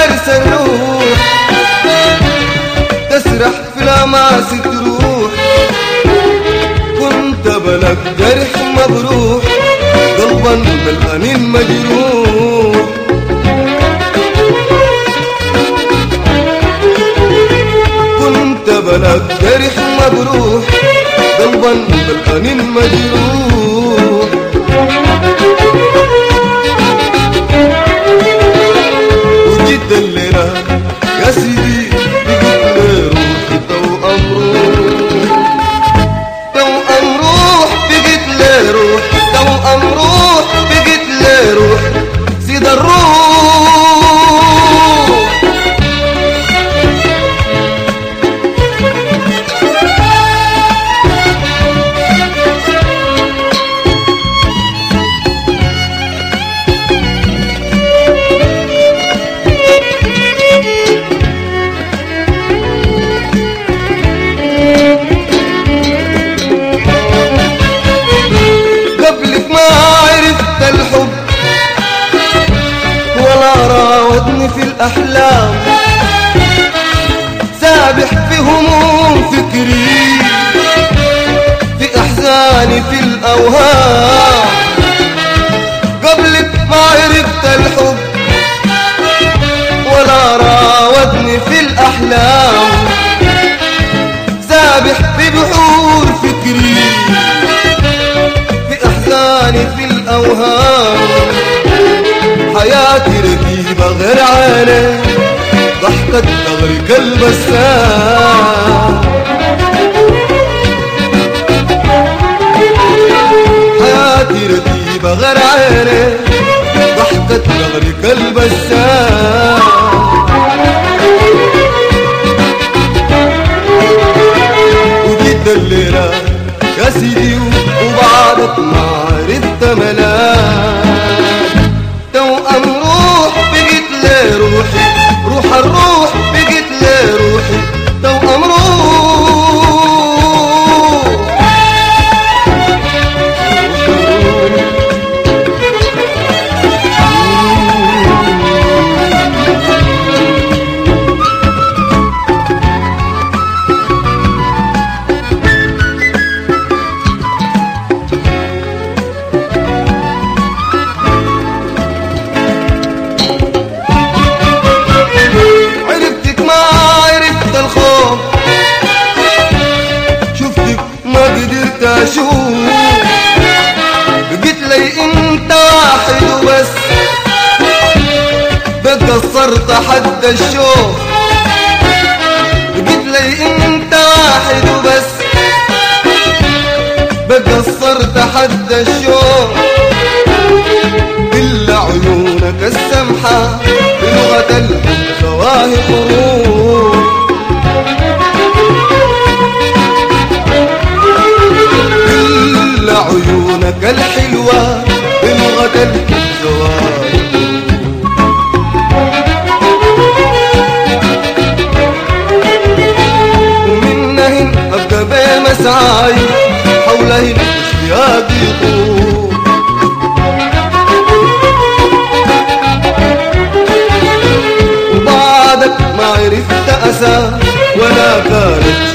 فارس الروح تسرح في لماس تروح. كنت بلك جرح مبروح قلبا بالأنين مجروح. كنت بلك جرح مبروح قلبا بالأنين مجروح. وجيت الليلة يا سيدي بقيت لي روحي توأم روح. توأم روح بقيت لي روح. توأم روح بقيت لي روح سيد الروح. قبلك ما عرفت الحب ولا راودني في الأحلام. سابح في هموم فكري في أحزاني في الأوهام. قبلك ما عرفت الحب ولا راودني في الأحلام. سابح في بحور فكري في أحزاني في الأوهام. حياتي رتيبة غير عيني ضحكت تغرق البسام. حياتي رتيبة غير عيني ضحكت تغرق البسام. وجيت الليلة يا سيدي وبعدك ما عرفت ملاك. توأم روح بقيت لي روحي. روح الروح بقيت لي روحي. توأم روح. أشوف بقيت لي انت واحد وبس. بقصرت حد الشوق. بقيت لي انت واحد وبس. بقصرت حد الشوق. إلا عيونك السمحة بلغة الحب سواهي خروج. عيونك الحلوة بلغة الزواج. ومنهن أبقى بمسعاي حولهن اشتياقي يطول. وبعدك ما عرفت أسى ولا كانت